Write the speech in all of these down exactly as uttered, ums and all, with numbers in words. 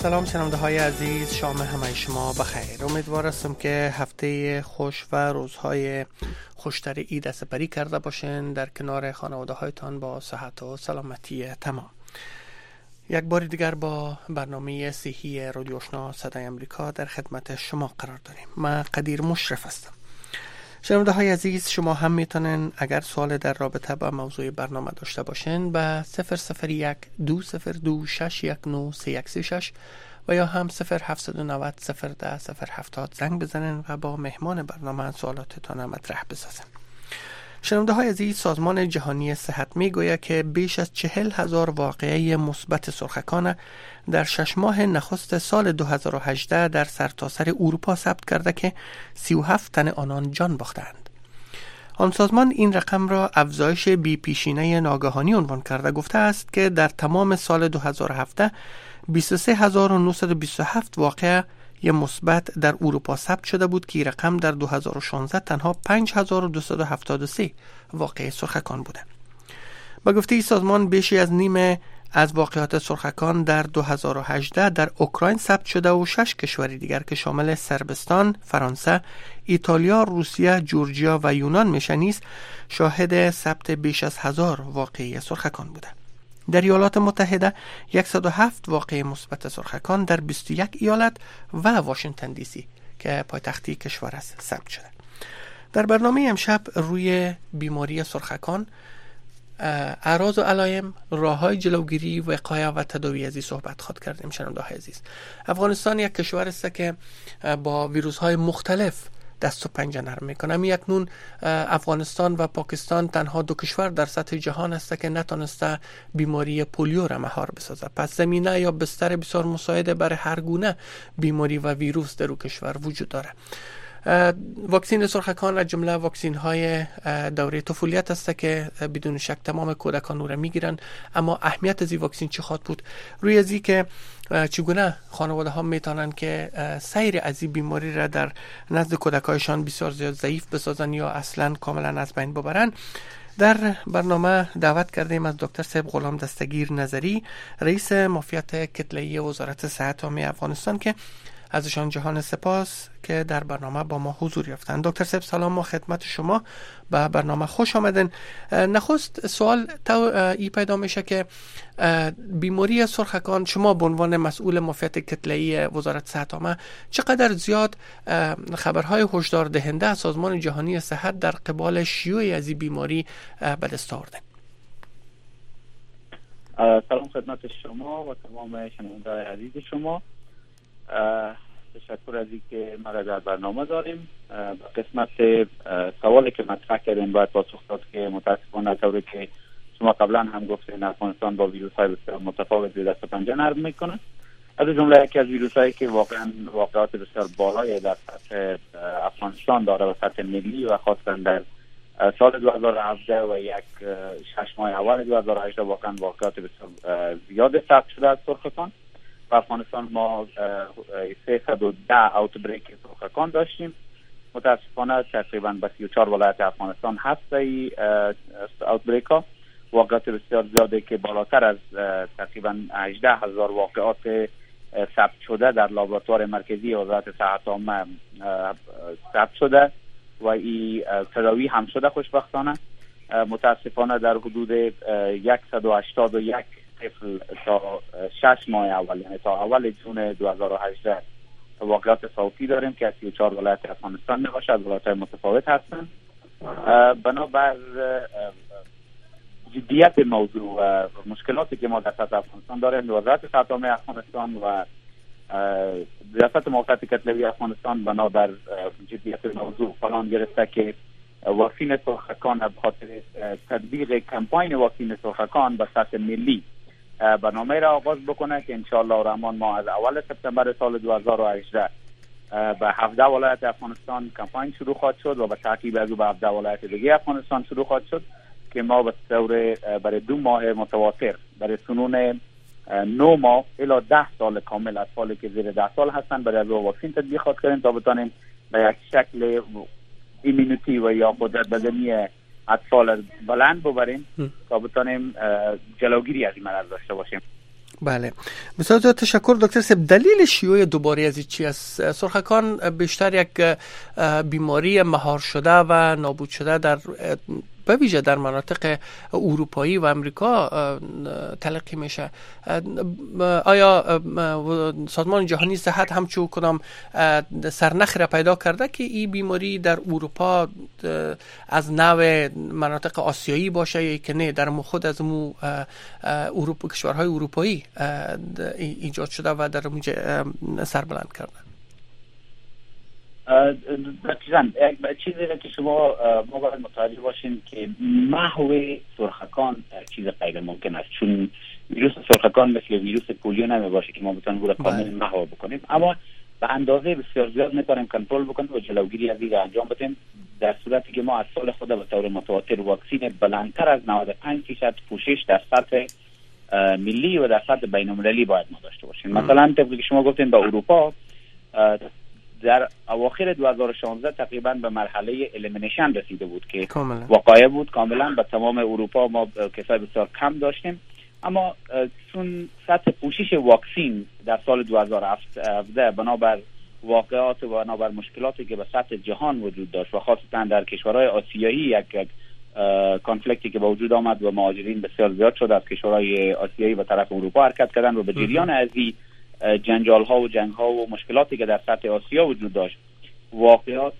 سلام شنونده های عزیز، شام همه شما بخیر. امیدوار هستم که هفته خوش و روزهای خوشتر عید سپری کرده باشین در کنار خانواده هایتان با صحت و سلامتی تمام. یک بار دیگر با برنامه صحی رادیو آشنا صدای امریکا در خدمت شما قرار داریم. من قدیر مشرف هستم. شنونده های عزیز، شما هم میتونن اگر سوال در رابطه با موضوع برنامه داشته باشین به صفر صفر یک دو صفر دو شش یک نه سه یک سه شش و یا هم صفر هفت نه صفر صفر ده صفر هفتاد زنگ بزنین و با مهمان برنامه سوالاتتان مطرح بسازن. شنونده های عزیز، سازمان جهانی صحت میگوید که بیش از چهل هزار واقعه مثبت سرخکان در شش ماه نخست سال دو هزار و هجده در سرتاسر اروپا ثبت کرده که سی و هفت تن آنان جان باختند. آن سازمان این رقم را افزایش بی پیشینه ناگهانی عنوان کرده، گفته است که در تمام سال دو هزار و هفده بیست و سه هزار و نهصد و بیست و هفت واقعه یه مثبت در اروپا ثبت شده بود که این رقم در دو هزار و شانزده تنها پنج هزار و دویست و هفتاد و سه واقعه سرخکان بوده. با گفته ای سازمان بیشی از نیمه از واقعات سرخکان در دو هزار و هجده در اوکراین ثبت شده و شش کشور دیگر که شامل صربستان، فرانسه، ایتالیا، روسیه، جورجیا و یونان میشه نیز شاهد ثبت بیش از هزار واقعه سرخکان بوده. در ایالات متحده صد و هفت واقعه مثبت سرخکان در بیست و یک ایالت و واشنگتن دی سی که پایتختی کشور است ثبت شده. در برنامه امشب روی بیماری سرخکان، اعراض و علائم، راه‌های جلوگیری، وقایه و تداوی از این صحبت خواهد کردیم. شنونده های عزیز، افغانستان یک کشور است که با ویروس‌های مختلف دست و پنجه نرم میکنه. می اکنون افغانستان و پاکستان تنها دو کشور در سطح جهان است که نتونسته بیماری پولیو را مهار بسازه. پس زمینه یا بستر بسیار مساعد برای هر گونه بیماری و ویروس در اون کشور وجود داره. واکسین سرخکان از جمله واکسین های دوره طفولیت است که بدون شک تمام کودکان او را میگیرن. اما اهمیت از این واکسین چه خواهد بود؟ روی ازی که چگونه خانواده ها میتونن که سیر از این بیماری را در نزد کودکایشان بسیار زیاد ضعیف بسازن یا اصلا کاملا از بین ببرن، در برنامه دعوت کردیم از دکتر صاحب غلام دستگیر نظری، رئیس مافیات کتله‌ای وزارت صحت عامه افغانستان، که ازشان جهان سپاس که در برنامه با ما حضور یافتند. دکتر صاحب سلام و خدمت شما، به برنامه خوش آمدن. نخست سوال تو ای پیدا میشه که بیماری سرخکان، شما به عنوان مسئول مافیات کتله‌ای وزارت صحت عامه چقدر زیاد خبرهای هشدار دهنده از سازمان جهانی صحت در قبال شیوع از این بیماری به دست آوردن؟ سلام خدمت شما و تمام شنوندگان عزیز شما. تشکر از اینکه ما را در برنامه داریم. قسمت سوالی که مطرح کردیم باید پاسخ داد که متاسفانه طوری که شما قبلا هم گفتین افغانستان با ویروس‌های بسیار متفاوت به دست و پنجه نرم میکنه. از جمله یکی از ویروس‌هایی که واقعا واقعات بسیار بالایی در سطح افغانستان داره و سطح ملی و خاصا در سال دو هزار و هفده و یک شش ماه اول دو هزار و هجده واقعا واقعات بسیار زیاد ثبت شده از سرخکان. و افغانستان ما سیصد و ده اوتبریک سرخکان داشتیم. متاسفانه تقریبا به سی و چهار ولایت افغانستان هست ای اوتبریک ها، واقعات بسیار زیاده که بالاتر از تقریبا هجده هزار واقعات ثبت شده در لابراتوار مرکزی وزارت صحت عامه ثبت شده و این تداوی هم شده. خوشبختانه متاسفانه در حدود صد و هشتاد و یک طفل تا شش ماه اول، یعنی تا اول جون دو هزار و هجده واقعات صوتی داریم که از سی و چهار ولایت افغانستان میباشه، از ولایت متفاوت هستن. بنابر جدیت موضوع و مشکلاتی که ما در سطح افغانستان داریم، وزارت صحت عامه افغانستان و ریاست مافیات کتله‌ای افغانستان بنابر جدیت موضوع قرار گرفته که واکسین سرخکان به خاطر تطبیق کمپاین واکسین سرخکان به سطح ملی برنامه را آغاز بکنه که انشاءالله الرحمن ما از اول سپتامبر سال دو هزار و هجده به هفده ولایت افغانستان کمپاین شروع خواهد شد و به تعقیب از او به هفده ولایت دیگه افغانستان شروع خواهد شد که ما به طور برای دو ماه متواتر برای سنون نه ماه الی ده سال کامل اطفالی که زیر ده سال هستن برای از واکسین تطبیق خواهد کردیم تا بتانیم به یک شکل ایمونیتی و یا قدرت بدنی اطفال بلند ببریم تا بتانیم جلوگیری از این مرض داشته باشیم. بله، بسیار زیاد تشکر دکتر صاحب. دلیل شیوع دوباره از چی است؟ سرخکان بیشتر یک بیماری مهار شده و نابود شده در به ویژه در مناطق اروپایی و امریکا تلقی میشه. آیا سازمان جهانی صحت همچون کدام سرنخ را پیدا کرده که این بیماری در اروپا از نوع مناطق آسیایی باشه یا که نه در خود از مو اروپا کشورهای اروپایی ایجاد شده و در اونجا سر بلند کرده؟ دقیقاً یک چیزی که شما ما باید متوجه باشیم که محو سرخکان چیز غیر ممکن است، چون ویروس سرخکان مثل ویروس پولیو نمی باشه که ما بتونیم او را کامل محو بکنیم، اما به اندازه بسیار زیاد میتونیم کنترل بکنیم و جلوگیری از این انجام بدیم، در صورتی که ما از سال خود به طور متواتر واکسین بلندتر از نود و پنج درصد پوشش در سطح ملی و در سطح بین‌المللی باید ما داشته باشیم. مثلا طبقی که شما گفتین به اروپا در اواخر دو هزار و شانزده تقریبا به مرحله الیمینیشن رسیده بود که کاملا واقعه بود، کاملا به تمام اروپا ما کسای بسیار کم داشتیم، اما چون سطح پوشش واکسین در سال دو هزار و هفده بنابر واقعات و بنابر مشکلاتی که به سطح جهان وجود داشت و خاصتا در کشورهای آسیایی یک کانفلیکتی که به وجود آمد و مهاجرین بسیار زیاد شد از کشورهای آسیایی به طرف اروپا حرکت کردن و به جریان از این جنجال ها و جنگ ها و مشکلاتی که در سطح آسیا وجود داشت، واقعات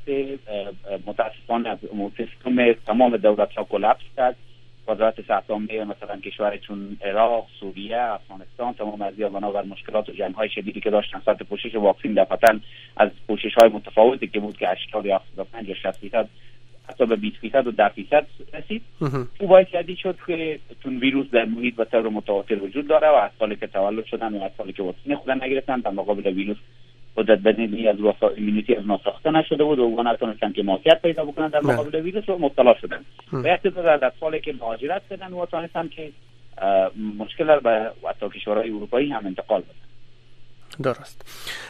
متاسفانه از سیستم تمام دولت ها کلاپس کرد. وزارت صحت عامه مثلا کشور چون عراق، سوریه، افغانستان، تمام از یا بنابر مشکلات و جنگ های شدیدی که داشتن سطح پوشش واکسین دفعتاً از پوشش های متفاوتی که بود که هشتاد یا هفتاد و پنج یا شصت درصد حتی به بیست درصد و ده درصد رسید، او باعث شد که چون ویروس در محیط به طور متواتر وجود داره و اطفالی که تولد شدن و اطفالی که واکسن خودن نگرفتن در مقابل ویروس قدرت بدنی از ایمونیتی از ما ساخته نشده بود و اونا نتونستن که معافیت پیدا بکنن در مقابل ویروس و مبتلا شدن. و احتمال از اطفالی که مهاجرت کردن و تونستن که مشکل به حتی کشورهای اروپایی هم انتقال بدن. درست.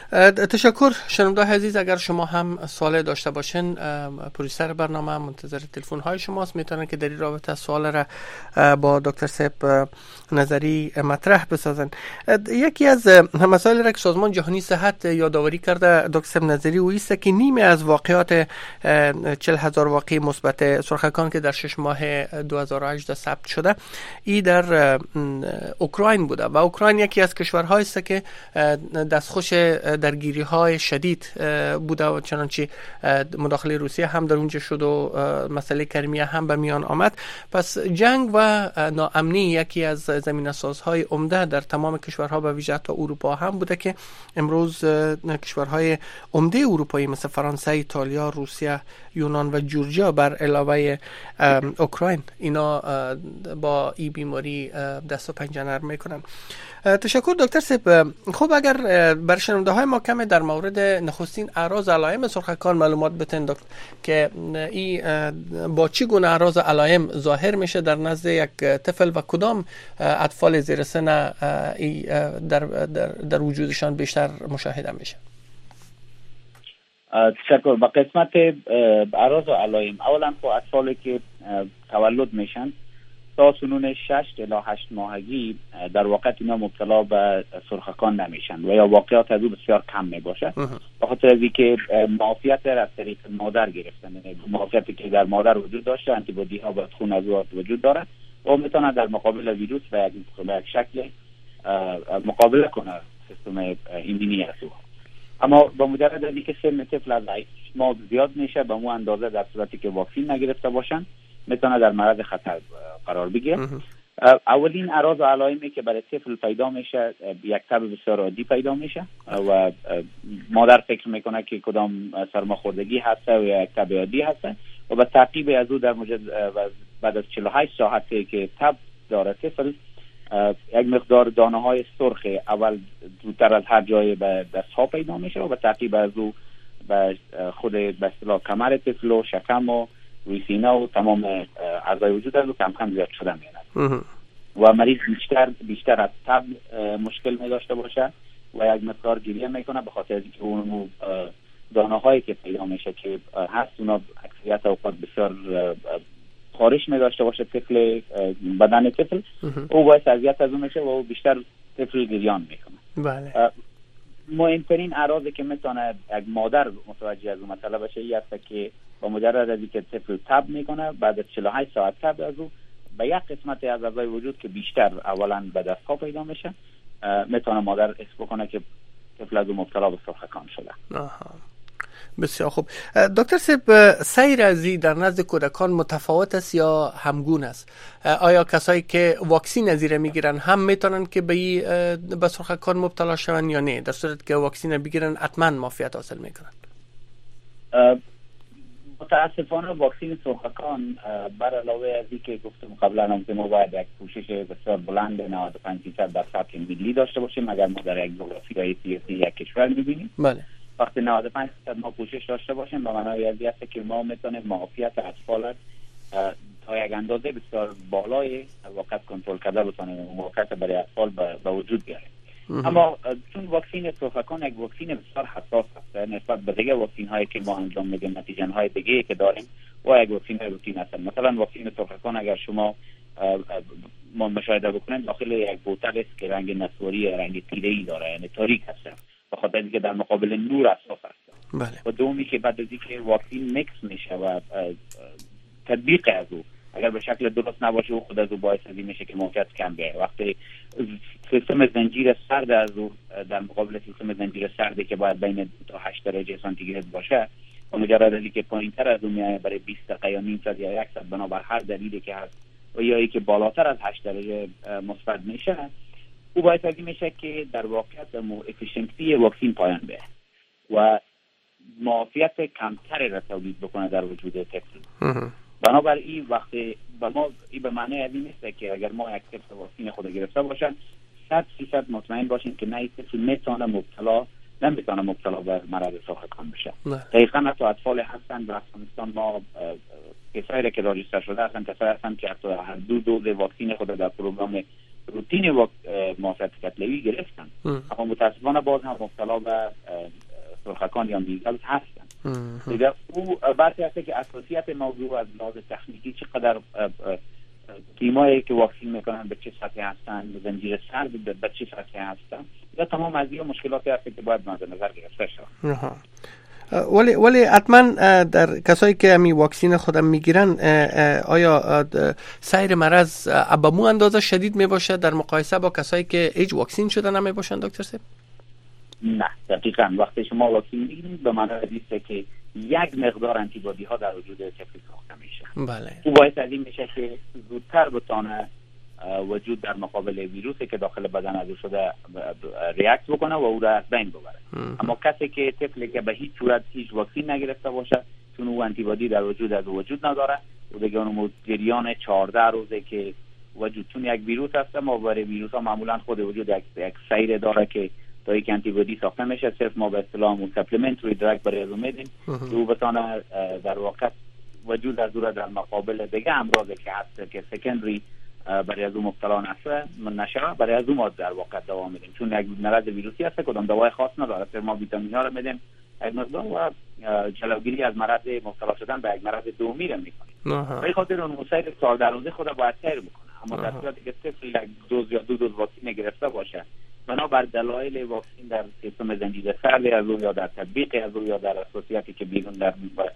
تشکر شنونده عزیز. اگر شما هم سوال داشته باشین، پرویسر برنامه منتظر تلفن های شماست، میتونن که در این رابطه سوال را با دکتر صاحب نظری مطرح بسازن. یکی از مسائل را که سازمان جهانی صحت یادآوری کرده دکتر صاحب نظری او است که نیمه از واقعات چهل هزار واقعه مثبت سرخکان که در شش ماه دو هزار و هجده ثبت شده ای در اوکراین بوده و اوکراین یکی از کشورهایی است که دستخوش درگیری های شدید بوده و چنانچه مداخله روسیه هم در اونجا شد و مسئله کرمیه هم به میان آمد. پس جنگ و ناامنی یکی از زمینه سازهای عمده در تمام کشورها به ویژه تا اروپا هم بوده که امروز کشورهای عمده اروپایی مثل فرانسه، ایتالیا، روسیه، یونان و جورجیا بر علاوه اوکراین اینا با این بیماری دست و پنجه نرم میکنن. تشکر دکتر صاحب. خب اگر بر شنونده های ما کمی در مورد نخستین اعراض علائم سرخکان معلومات بتین دکتر که این با چی گونه اعراض علائم ظاهر میشه در نزد یک طفل و کدام اطفال زیر سن در در در وجودشان بیشتر مشاهده میشه؟ تشکر. با قسمت اعراض و علائم، اولا خب اطفالی که تولد میشن تا سنون شش الی هشت ماهگی در واقع اینا مبتلا به سرخکان نمیشن و یا واقعات از او بسیار کم میباشه، به خاطر از اینکه معافیت از طریق مادر گرفتن، معافیتی که در مادر وجود داشته، آنتی بادی ها به خون از او وجود داره و میتونه در مقابل ویروس و یک شکل مقابله کنه سیستم ایمنی از او. اما با مجرد از اینکه سن طفل از هشت ماه زیاد میشه به اون اندازه در صورتی که واکسین نگرفته باشن میتونه در معرض خطر قرار بگیره. اولین اعراض و علائمی که برای طفل پیدا میشه یک تب بسیار عادی پیدا میشه و مادر فکر میکنه که کدام سرماخوردگی هست و یک تب عادی هست و به تعقیب از او در مجد بعد از چهل و هشت ساعتی که تب داره طفل یک مقدار دانه های سرخ اول زودتر از هر جای به دست ها پیدا میشه و به تعقیب از او به خود به اصطلاح کمر طفل و شکم و روی سینه و تمام اعضای وجود از او کم کم زیاد شدن میاد و مریض بیشتر بیشتر از تب مشکل می داشته باشه و یک مقدار گریه میکنه به خاطر اینکه اون دانه هایی که پیدا میشه که هست اونا اکثریت اوقات بسیار خارش می داشته باشه طفل بدن طفل او باعث اذیت از اون میشه و او بیشتر طفل گریان میکنه. بله. مهمترین اعراضی که میتونه یک مادر متوجه از اون مسئله بشه این است که با مجرد از اینکه طفل تب میکنه بعد از چهل و هشت ساعت تب از او به یک قسمت از اعضای وجود که بیشتر اولا به دست‌ها پیدا میشه میتونه مادر حس بکنه که طفل از او مبتلا به سرخکان شده. آها. بسیار خوب. دکتر صاحب، سیر ازی در نزد کودکان متفاوت است یا همگون است؟ آیا کسایی که واکسین ازیره میگیرن هم میتونن که به به سرخکان مبتلا شون یا نه؟ در صورت که واکسین بگیرن حتما معافیت حاصل میکنن؟ متاسفانه واکسین سرخکان بر علاوه از اینکه گفتم قبلا هم که ما باید یک پوشش بسیار بلند نود و پنج درصد در سطح ملی داشته باشیم اگر ما در یک جغرافیای سیاسی یک کشور میبینیم. بله. وقتی نود و پنج درصد ما پوشش داشته باشیم به معنای از این است که ما میتونیم معافیت اطفال تا یک اندازه بسیار بالای واقعا کنترل کرده بتونیم معافیت برای اطفال به وجود بیاریم. اما چون واکسین سرخکان یک واکسین بسیار حساس است نسبت به دیگه واکسین هایی که ما انجام میدیم، نتیجه های دیگه که داریم و یک واکسین روتین است. مثلا واکسین سرخکان اگر شما ما مشاهده بکنید داخل یک بوتل است که رنگ نسواری رنگ تیره‌ای داره، یعنی تاریک است به خاطر اینکه در مقابل نور اساس است. بله. و دومی که بعد از اینکه واکسین میکس میشه و تطبیق از او اگر به شکل درست نباشه او خود از او باعث از این میشه که موقعیت کم بیاره. وقتی سیستم زنجیر سرد از او در مقابل سیستم زنجیر سردی که باید بین دو تا هشت درجه سانتیگراد باشه و مجرد از اینکه پایینتر از اون میاد برای بیست دقیقه یا نیم ساعت یا یک ساعت بنابر هر دلیلی که هست و یا اینکه بالاتر از هشت درجه مثبت میشه او باعث از این میشه که در واقعیت افیشنسی واکسین پایان بیاره و معافیت کمتری را تولید بکنه در وجود طفل. بنابراین وقتی به ما این به معنی از این نیست که اگر ما یک طفل واکسین خود گرفته باشن صد درصد مطمئن باشیم که نه طفل میتونه مبتلا نمیتونه مبتلا به مرض سرخکان بشه. دقیقاً حتی اطفال هستن در افغانستان ما کسایی که راجستر شده هستن کسایی هستن که حتی هر دو دوز واکسین خود در پروگرام روتین و معافیت کتلوی گرفتن اما متاسفانه باز هم مبتلا به سرخکان یا میزل هستن. دیگه او بحثی هست که اساسیت موضوع از لحاظ تکنیکی چقدر تیمایی که واکسین میکنن به چه سطحی هستن، زنجیر سرد به چه سطحی هستن یا تمام از این مشکلاتی هست که باید مد نظر گرفته شود. ولی ولی حتما در کسایی که می واکسین خودم میگیرن آیا سیر مرض ابمو اندازه شدید می باشه در مقایسه با کسایی که هیچ واکسین شده نمی باشن دکتر صاحب؟ نه دقیقاً وقتی شما واکسین میگیرید به معنی است که یک مقدار آنتی بادی ها در وجود طفل ساخته میشه. بله. او باعث از این میشه که زودتر بتونه وجود در مقابل ویروسی که داخل بدن از او شده ریاکت بکنه و او را از بین ببره. اما کسی که طفلی که به هیچ صورت هیچ واکسین نگرفته باشه چون او آنتی بادی در وجود از او وجود نداره و دیگه اون جریان چهارده روزه که وجود چون یک ویروس هست ما برای ویروس ها معمولا خود وجود یک, یک سیر داره که تا یک آنتی بادی ساخته میشه صرف ما به اصطلاح اون سپلیمنتری دراگ برای از میدیم که او بتونه در واقع وجود از او را در مقابل دیگه امراضی که هست که سکندری برای از اون مبتلا نشه نشه برای از اون ما در واقع دوا میدیم چون یک مرض ویروسی هست کدام دوای خاص نداره صرف ما ویتامین ها رو میدیم یک مقدار و جلوگیری از مرض مبتلا شدن به یک مرض دومی رو میکنیم. به خاطر اون مسیر چهارده روزه خود باید سیر بکنه اما در صورتی که طفل یک دوز یا دو دوز واکسین گرفته باشه بنابر دلایل واکسین در سیستم زنجیره سرد از او یا در تطبیق از او یا در اساسیاتی که بیرون در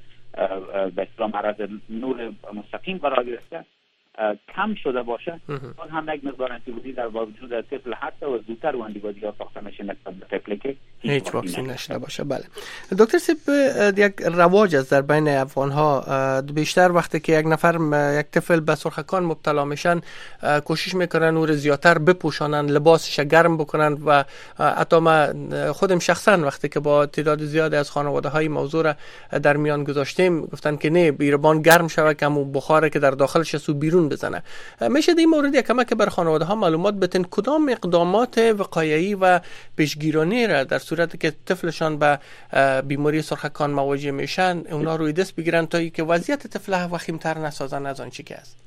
به اصطلاح مرض نور مستقیم قرار گرفته کم شده باشه باز هم یک مقدار آنتیبادی در وجود طفل هست و زودتر آنتی بادی ها ساخته میشه نسبت به طفلی که هیچ واکسین نشده باشه. بله دکتر صاحب یک رواج است در بین افغان ها بیشتر وقتی که یک نفر یک طفل به سرخکان مبتلا میشن کوشش میکنن او رو زیادتر بپوشانن لباسش گرم بکنن و حتی ما خودم شخصا وقتی که با تعداد زیادی از خانواده های موضوع را در میان گذاشتیم گفتن که نه بیربان گرم شوه که همون بخاره که در داخلش سو بیرون بزنه. میشه این مورد کمک که بر خانواده ها معلومات بتن کدام اقدامات وقایعی و پیشگیرانه را در صورتی که طفلشان به بیماری سرخکان مواجه میشن اونا روی دست بگیرن تا اینکه وضعیت طفل وخیم‌تر نسازن از آن چی که است؟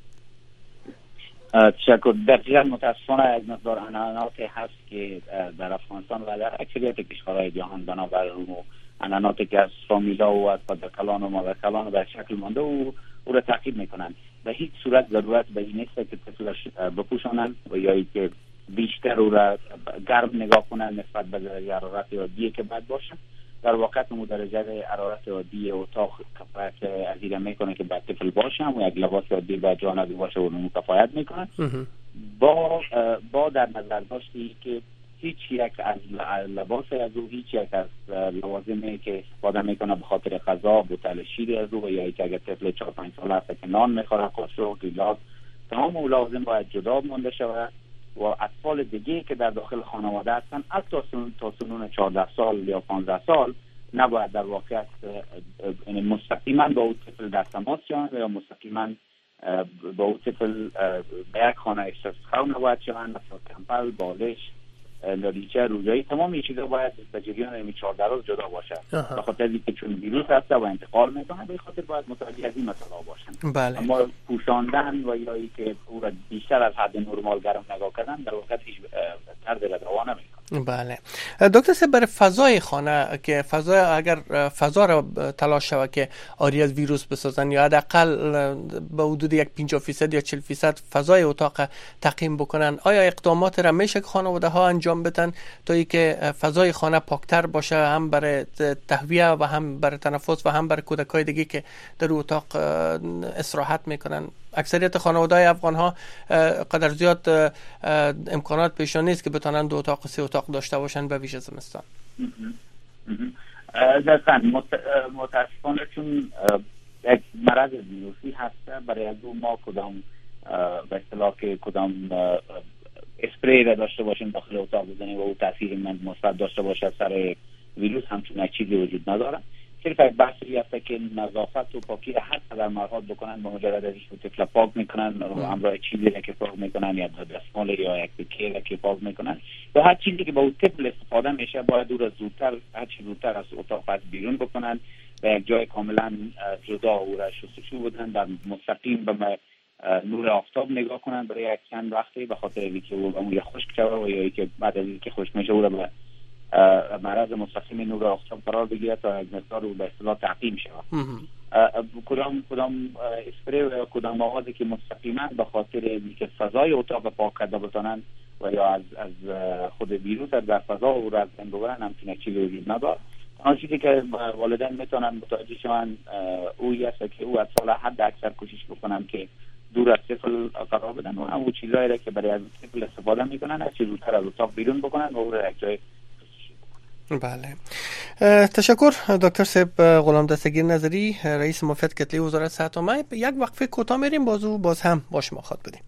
تشکر. دقیقاً متاسفانه از مقدار عنعناتی هست که در افغانستان و در اکثریت کشورهای جهان بنابر اون عنعناتی که از فامیلا و از پدرکلان و مادرکلان به شکل مانده و او را تعقیب میکنن. به هیچ صورت ضرورت به این نیست که طفلش بپوشانن و یا اینکه بیشتر او را گرم نگاه کنند نسبت به درجه حرارت عادی که باید باشه. در واقع اون درجه حرارت عادی اتاق کفایت از این میکنه که باید طفل باشه و یک لباس عادی باید جانبی باشه و اون کفایت میکنه. با با در نظر داشتی که هیچ یک از لباس از او، هیچ یک از لوازمی که استفاده میکنه به خاطر غذا، بوتل شیر از او، یا یک اگر طفل چهار پنج ساله است که نان میخوره، قاشق، گیلاس، تمام اون لوازم باید جدا مانده شود و اطفال دیگه که در داخل خانواده هستن حتی تا سنون چهارده سال یا پانزده سال نباید در واقع مستقیما با اون طفل در تماس شوند یا مستقیما با اون طفل به یک خانه استخدام نباید شوند، مثلا کمپل، بالش، لالیچه، روزایی، تمام این چیزا باید به جریان این چهارده روز جدا باشند. به خاطر اینکه چون ویروس هست و انتقال میکنه، به خاطر باید متوجه از این مسئله باشند. بله. اما پوشاندن و یا اینکه او را بیشتر از حد نرمال گرم نگاه کردن در واقع هیچ طرز روا نمیکنه. بله. دکتر صاحب، برای فضای خانه که فضای اگر فضا را تلاش شود که آری از ویروس بسازن یا حداقل به حدود یک پنجاه درصد یا چهل درصد فضای اتاق تعقیم بکنن، آیا اقدامات را میشه که خانواده ها انجام بدن تا اینکه فضای خانه پاکتر باشه، هم برای تهویه و هم برای تنفس و هم برای کودکای دیگه که در اتاق استراحت میکنن؟ اکثریت خانواده‌های افغان ها قدر زیاد امکانات پیش نیست که بتونن دو اتاق سه اتاق داشته باشن به ویژه زمستان. دقیقاً متاسفانه چون یک مرض ویروسی هست، برای از اون ما کدام به اصطلاح که کدام اسپری را داشته باشیم داخل اتاق بزنیم و او تاثیر مثبت داشته باشه سر ویروس، همچون یک چیزی وجود نداره. صرف یک بحثی هست که نظافت و پاکی را حتی در مرحال بکنن، با مجرد ازش رو طفل پاک میکنن و همراه چیزی را که پاک میکنن یا دستمال یا یک تکه را که پاک میکنن یا هر چیزی که با اون طفل استفاده میشه باید او را زودتر هر چی زودتر از اتاق پس بیرون بکنن و یک جای کاملا جدا او را شستشو بدن، در مستقیم به نور آفتاب نگاه کنن برای یک چند وقتی، به خاطر اینکه اون یا خشک شود و یا اینکه بعد از اینکه خشک میشه او را به مرض مستقیم نور آفتاب قرار بگیره تا یک مقدار او به اصطلاح تعقیم شود. کدام کدام اسپری و کدام موادی که مستقیما به خاطر اینکه فضای اتاق پاک کرده بتونن و یا از از خود ویروس در فضا او را از بین ببرن، همچین چیزی وجود نداره. آن چیزی که والدین میتونن متوجه شون اویی است که او از سال حد اکثر کوشش بکنن که دور از طفل قرار بدن و همون چیزایی را که برای از طفل استفاده میکنن از چیز زودتر از اتاق بیرون بکنن و او را یک جای. بله. تشکر دکتر صاحب غلام دستگیر نظری، رئیس مفید کتلی وزارت صحت و ما. یک وقفه کوتاه میریم، بازو باز هم با شما خواهد بودیم.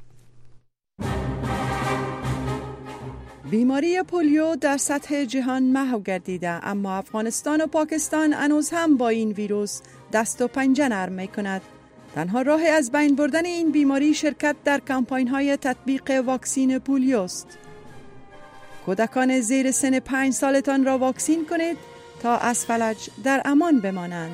بیماری پولیو در سطح جهان محو گردیده، اما افغانستان و پاکستان هنوز هم با این ویروس دست و پنجه نرم می‌کند. تنها راه از بین بردن این بیماری شرکت در کمپاین‌های تطبیق واکسین پولیو است. کودکان زیر سن پنج سالتان را واکسین کنید تا از فلج در امان بمانند.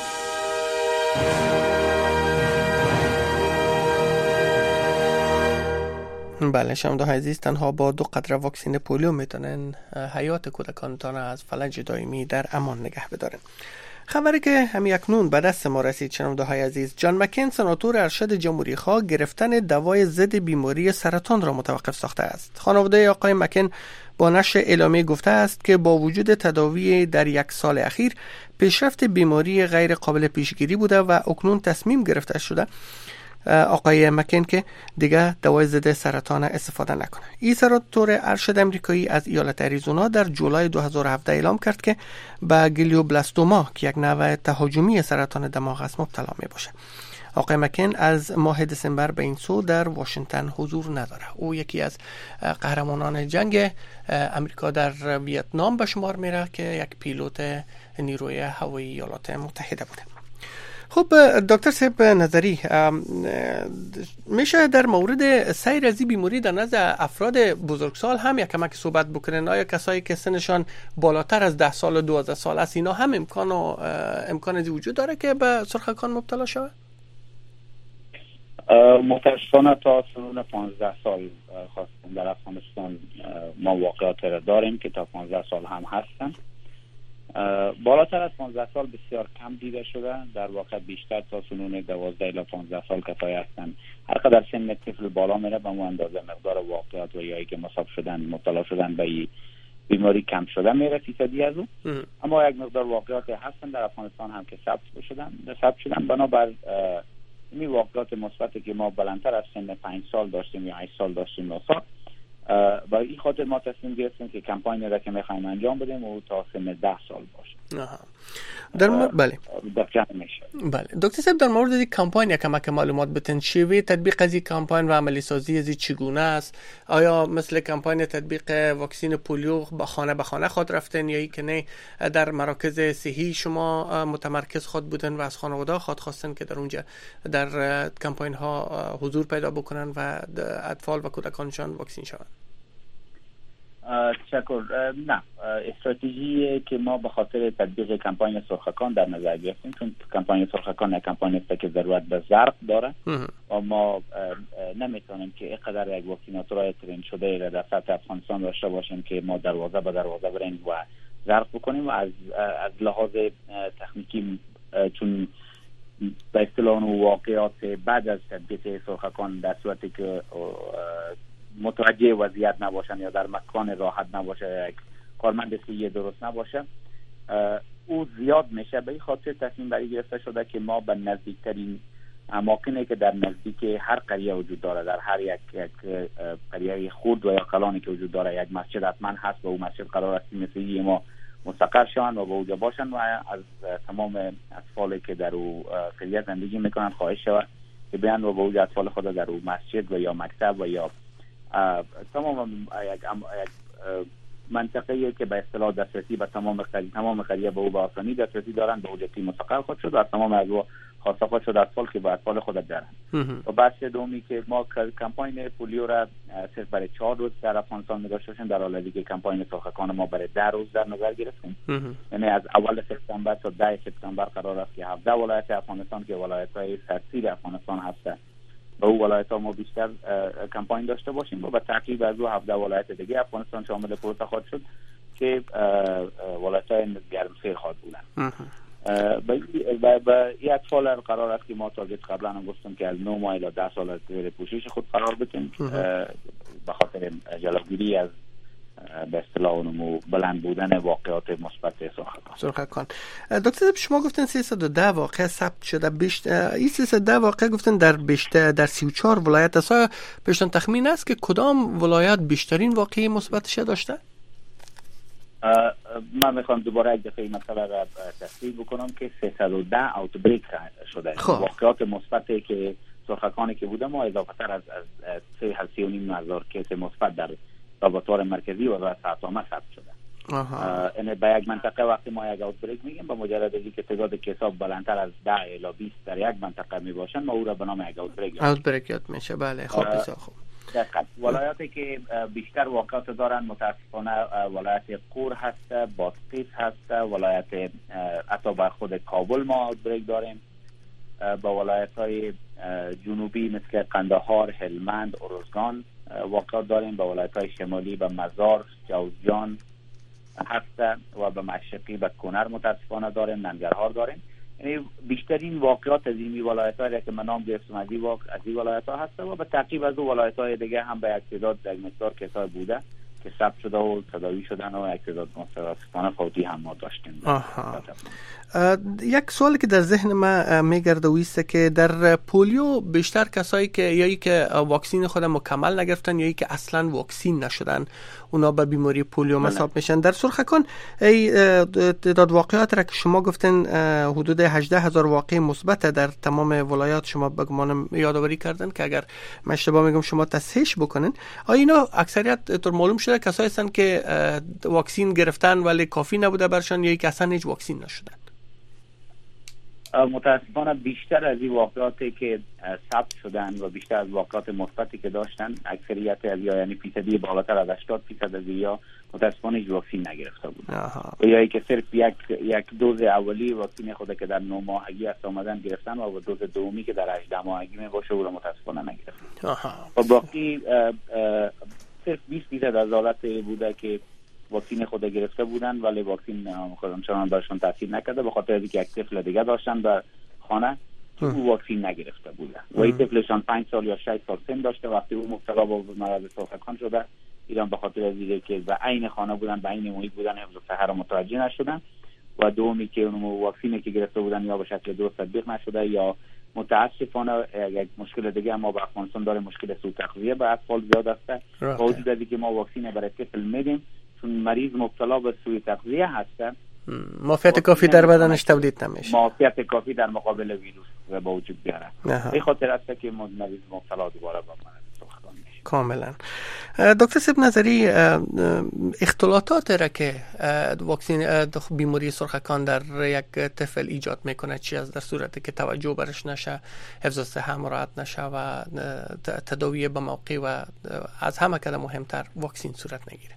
بله شنونده های عزیز، تنها با دو قطره واکسین پولیو میتونن حیات کودکانتان از فلج دائمی در امان نگه بدارن. خبری که همین اکنون به دست ما رسید شنونده های عزیز، جان مکین سناتور ارشد جمهوری خواه گرفتن دوای ضد بیماری سرطان را متوقف ساخته است. خانواده آقای مکین با نشر اعلامیه گفته است که با وجود تداوی در یک سال اخیر پیشرفت بیماری غیر قابل پیشگیری بوده و اکنون تصمیم گرفته شده آقای مکین که دیگه دوای ضد سرطان استفاده نکنه. این سناتور ارشد امریکایی از ایالت اریزونا در جولای دو هزار و هفده اعلام کرد که به گلیوبلاستوما که یک نوع تهاجمی سرطان دماغ است مبتلا می باشه. آقای مکین از ماه دسامبر به این سو در واشنگتن حضور نداره. او یکی از قهرمانان جنگ امریکا در ویتنام به شمار میره که یک پیلوت نیروی هوایی ایالات متحده بوده. خب دکتر صاحب نظری، میشه در مورد سیر از این بیماری در نزد افراد بزرگسال هم یک کمک صحبت بکنن؟ آیا کسایی که سنشان بالاتر از ده سال و دوازده سال است اینا هم امکان و امکان از وجود داره که به سرخکان مبتلا شود؟ متاسفانه تا سنون پانزده سال خواستم در افغانستان ما واقعات را داریم که تا پانزده سال هم هستن. بالاتر از پانزده سال بسیار کم دیده شده. در واقع بیشتر تا سنون دوازده الی پانزده سال کسایی هستند. هر قدر سن طفل بالا میره به اون اندازه مقدار واقعات و یایی که مصاب شدن مبتلا شدن به این بیماری کم شده میره فیصدی از او. اما یک مقدار واقعات هستن در افغانستان هم که ثبت شدن ثبت شدن بنابر این واقعات مثبتی که ما بلندتر از سن پنج سال داشتیم یا هشت سال داشتیم نه سال. و این خاطر ما تصمیم گرفتیم که کمپاین را که میخوایم انجام بدیم و تا سن ده سال باشه. آها. در م... بله. میشه. بله. دکتر صاحب در مورد این کمپاین یک کمک معلومات بتن شیوه تطبیق از این کمپاین و عملی سازی از این چگونه است؟ آیا مثل کمپاین تطبیق واکسین پولیو با خانه به خانه خود رفتن یا ای که نه در مراکز صحی شما متمرکز خود بودن و از خانواده خود خواستن که در اونجا در کمپاین ها حضور پیدا بکنن و اطفال و کودکانشان واکسین شوند؟ تشکر. نه، استراتژی که ما به خاطر تطبیق کمپاین سرخکان در نظر گرفتیم، چون کمپاین سرخکان یک کمپاین است که ضرورت به ضرب داره و ما نمیتونیم که اینقدر یک واکسیناتورای ترین شده در سطح افغانستان داشته باشیم که ما دروازه به دروازه بریم و ضرب بکنیم و از از لحاظ تکنیکی چون به اصطلاح واقعات بعد از تطبیق سرخکان در صورتی که متوجه وضعیت نباشن یا در مکان راحت نباشه، یک کارمند صحی درست نباشه، او زیاد میشه. به این خاطر تصمیم بری گرفته شده که ما به نزدیکترین اماکنی که در نزدیک هر قریه وجود داره، در هر یک یک قریه خرد و یا کلانی که وجود داره، یک مسجد حتما هست و او مسجد قرار است تیم صحی ما مستقر شوند و به اونجا باشن و از تمام اطفالی که در او قریه زندگی میکنن خواهش شود که بیان و به اونجا اطفال خود در او مسجد و یا مکتب و یا تمام یک منطقه‌ای که به اصطلاح دسترسی به تمام قریه تمام قریه به او به آسانی دسترسی دارند به اونجا تیم مستقر خود شد و تمام از او خاصه خود شد اطفال که با اطفال خود دارند. و بحث دومی که ما کمپاین پولیو را صرف برای چهار روز در افغانستان می‌داشتیم، در حالی که کمپاین سرخکان ما برای ده روز در نظر گرفتیم. یعنی از اول سپتامبر تا ده سپتامبر قرار است که هفده ولایت افغانستان که ولایت‌های سرسیر افغانستان هستند به او ولایت ها ما بیشتر کمپاین داشته باشیم و به تعقیب از او هفده ولایت دیگه افغانستان شامل پروسه خواهد شد که ولایت های گرمسیر خواهد بودن. به این اطفال قرار است که ما تارگت قبلا هم گفتم که از نه ماه الی ده سال از زیر پوشش خود قرار بدیم به خاطر جلوگیری از به اصطلاح نمو بلند بودن واقعات مثبت سرخکان. سرخکان. دکتر شما گفتن سیصد و ده واقع ثبت شده، بیشتر این سیصد و ده واقع گفتن در بیشتر در سی و چهار ولایت است. پیشتون تخمین است که کدام ولایت بیشترین واقعی مثبتش داشته؟ من میخوام دوباره یک دفعه مسئله را تصحیح بکنم که سیصد و ده اوتبریک شده. واقعات مثبتی که سرخکانی که بوده ما اضافه تر از از سه و نیم هزار کیس مثبت در لابراتوار مرکزی و در سرطانه ثبت شده. این به یک منطقه وقتی ما یک اوتبریک میگیم به مجرد اینکه تعداد کیس‌ها بلندتر از ده الی بیست در یک منطقه میباشن ما او را به نام یک اوتبریک اوتبریک یاد میشه. بله خب بسیار خوب. ولایاتی که بیشتر واقعات دارن متاسفانه ولایت قور هست، بادغیس هست، ولایت حتی بر خود کابل ما اوتبریک داریم، با ولایت‌های جنوبی مثل قندهار، هلمند، ارزگان واقعات داریم، با ولایت‌های شمالی به مزار، جوزجان هست و به مشرقی به کنر متاسفانه داریم، ننگرهار داریم. یعنی بیشترین واقعات از این ولایت‌ها که من نام گرفتم از این واقع از این ولایت‌ها هست و به تعقیب از اون ولایت‌های دیگه هم به یک تعداد یک مقدار کسای بوده که ثبت شده و تداوی شدن و یک تعداد متاسفانه فوتی هم ما داشتیم. یک سوالی که در ذهن من میگرده و ایست که در پولیو بیشتر کسایی که یا ای که واکسین خود مکمل نگرفتن یا ای که اصلا واکسین نشدن اونا به بیماری پولیو مصاب میشن. در سرخکان ای تعداد واقعات را که شما گفتن حدود هجده هزار واقع مثبت در تمام ولایات شما بگمانم یادآوری کردن که اگر من اشتباه میگم شما تصحیح بکنن. آیا اینا اکثریت طور معلوم شده کسایی هستن که واکسین گرفتن ولی کافی نبوده برشان یا ای که اصلا هیچ واکسین نشدن؟ متاسفانه بیشتر از این واقعاتی که ثبت شدن و بیشتر از واقعات مثبتی که داشتن اکثریت از یا یعنی فیصدی بالاتر از هشتاد درصد از یا متاسفانه هیچ واکسین نگرفته بود و یا ای که صرف یک یک دوز اولی واکسین خود که در نه ماهگی است آمدن گرفتن و دوز دومی که در هجده ماهگی می باشه او را متاسفانه نگرفتن و باقی صرف بیست درصد از حالت بوده که واکسین خود گرفته بودن ولی واکسین خودشان برشون تاثیر نکرده به خاطر اینکه یک طفل دیگه داشتن در خانه که او واکسین نگرفته بوده و این طفلشان پنج سال یا شش سال سن داشته. وقتی او مبتلا به مرض سرخکان شده ایران به خاطر از اینکه که به عین خانه بودن به عین محیط بودن حفظ صحه را متوجه نشدن و دومی که اون واکسینی که گرفته بودن یا به شکل درست تطبیق نشده یا متاسفانه یک مشکل دیگه ما با افغانستان داره مشکل سوء تغذیه به اطفال زیاد است. با وجود از اینکه ما واکسین برای طفل میدیم چون مریض مبتلا به سوء تغذیه هست معافیت کافی در بدنش تولید نمیشه، معافیت کافی در مقابل ویروس به وجود بیاره. به خاطر است که مریض مبتلا دوباره به مرض سرخکان میشه. کاملا. دکتر سیب نظری، اختلالات را که واکسین بیماری سرخکان در یک طفل ایجاد میکنه چی است در صورتی که توجه برش نشه، حفظ صحه مراعات نشه و تداوی به موقع و از همه کده مهمتر واکسین صورت نگیره؟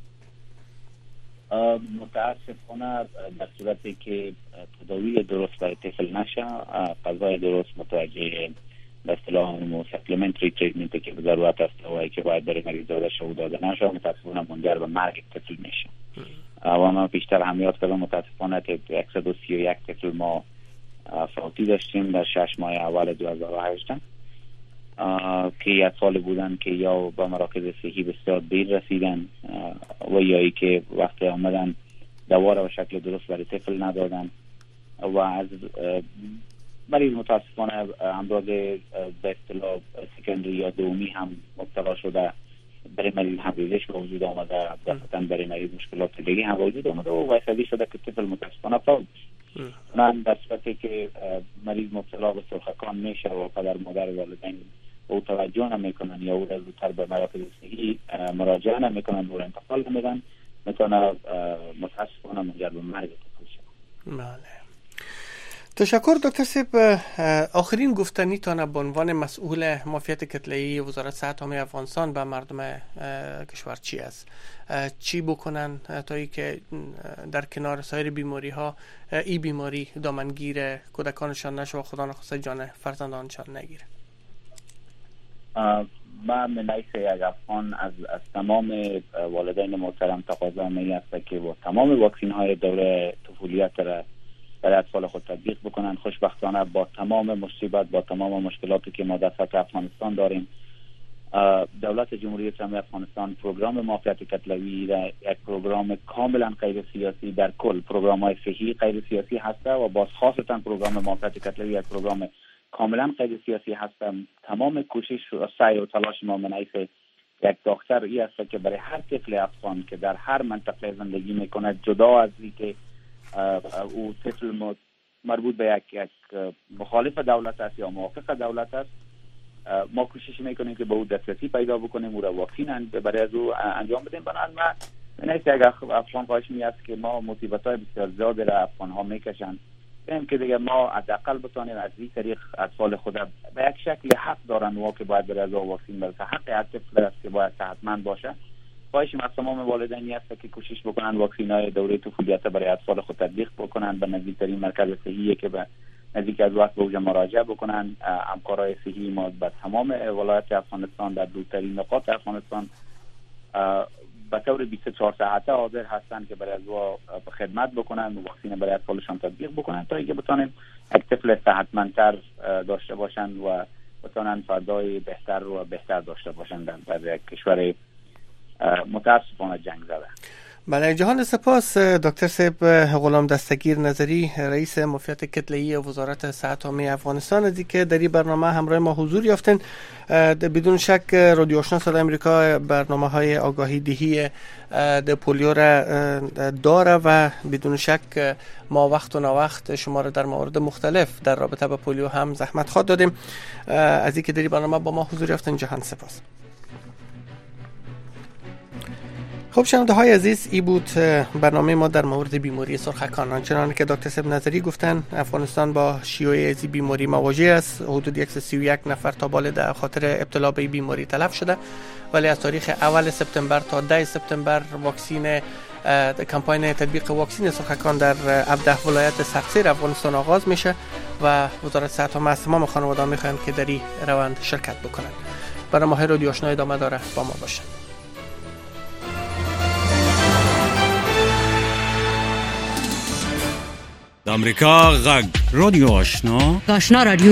متاسفانه در صورتی که تداوی درست برای طفل نشه، غذای درست متوجه به اصطلاح سپلیمنتری تریتمنت که ضرورت است و که باید برای مریض داده شده و داده نشه، متاسفانه منجر به مرگ طفل میشه. و ما بیشتر هم یاد کردم متاسفانه که صد و سی و یک طفل ما فوتی داشتیم در شش ماه اول دو هزار و هشت که یک سال بودن که یا به مراکز صحی بسیار دیر رسیدن و یا ای که وقتی آمدن دوا را به شکل درست برای طفل ندادن و از مریض متاسفانه امراض به اصطلاح سکندری یا دومی هم مبتلا شده. برای مریض هم ریزش به وجود آمده، دفعتاً برای مریض مشکلات دیگه هم وجود آمده و واسطی شده که طفل متاسفانه فوت. من در صورتی که مریض مبتلا به سرخکان میشه و پدر مادر والدین او توجه نمیکنن یا او را زودتر به مراکز صحی مراجعه نمیکنن و انتقال نمیدن، میتونه متاسفانه منجر به مرگ طفل شود. بله. تشکر دکتر سیب. آخرین گفتنی تان به عنوان مسئول معافیت کتله‌ای وزارت صحت عامه افغانستان به مردم کشور چی است؟ چی بکنن تا ای که در کنار سایر بیماری ها این بیماری دامنگیر کودکانشان نشه و خدا نخواسته جان فرزندانشان نگیره؟ من من حیث یک افغان از از تمام والدین محترم تقاضا می است که با تمام واکسین های دوره طفولیت را برای اطفال خود تطبیق بکنن. خوشبختانه با تمام مصیبت با تمام مشکلاتی که ما در سطح افغانستان داریم، دولت جمهوری اسلامی افغانستان پروگرام معافیت کتلوی را یک پروگرام کاملا غیر سیاسی در کل پروگرام های صحی غیر سیاسی هسته و باز خاصتا پروگرام معافیت کتلوی یک پروگرام کاملا غیر سیاسی هسته. تمام کوشش و سعی و تلاش ما من حیث یک دکتر ای است که برای هر طفل افغان که در هر منطقه زندگی میکنه، جدا از اینکه او طفل مربوط به یک, یک مخالف دولت است یا موافق دولت است، ما کوشش میکنیم که به او دسترسی پیدا بکنیم، او را واکسین برای از او انجام بدیم. بنابراین من نیست یک افغان خواهش می است که ما مصیبت های بسیار زیاد را افغان ها میکشند، بیم که دیگه ما حداقل بتانیم از این طریق اطفال خود به یک شکل حق دارن و که باید برای از او واکسین برسه، حق هر طفل است که باید صحتمند باشه. خواهشیم از تمام والدینی است که کوشش بکنن واکسین های دوره طفولیت برای اطفال خود تطبیق بکنن، به نزدیکترین مرکز صحی که به نزدیک از وقت به اوجه مراجعه بکنن. همکارای صحی ما به تمام ولایت افغانستان در دورترین نقاط افغانستان به طور بیست و چهار ساعته حاضر هستند که برای از او خدمت بکنن و واکسین برای اطفالشان تطبیق بکنن تا اینکه بتونیم یک طفل صحتمندتر داشته باشن و بتونن فردای بهتر و بهتر داشته باشن در, در کشور متاسفانه جنگ زده. بله، جهان سپاس دکتر سیب غلام دستگیر نظری، رئیس معافیت کتله‌ای وزارت صحت عامه افغانستان، از اینکه در این برنامه همراه ما حضور یافتین. بدون شک رادیو آشنا صدای آمریکا برنامه‌های آگاهی دهی د پولیو را داره و بدون شک ما وقت و ناوقت شما را در موارد مختلف در رابطه با پولیو هم زحمت خواد دادیم. از اینکه در این برنامه با ما حضور یافتین جهان سپاس. خب شنونده های عزیز، ای بود برنامه ما در مورد بیماری سرخکان. آنچنان که دکتر سیب نظری گفتن، افغانستان با شیوع از بیماری مواجه است. حدود صد و سی و یک نفر تا بالا در خاطر ابتلا به بیماری تلف شده، ولی از تاریخ اول سپتامبر تا ده سپتامبر واکسین کمپاین تطبیق واکسین سرخکان در هفده ولایت سراسر افغانستان آغاز میشه و وزارت صحت عامه از تمام خانواده‌ها میخواهند که در این روند شرکت بکنند. برنامه رادیو آشنا ادامه داره، با ما باشید. امریکا غږ رادیو آشنا آشنا رادیو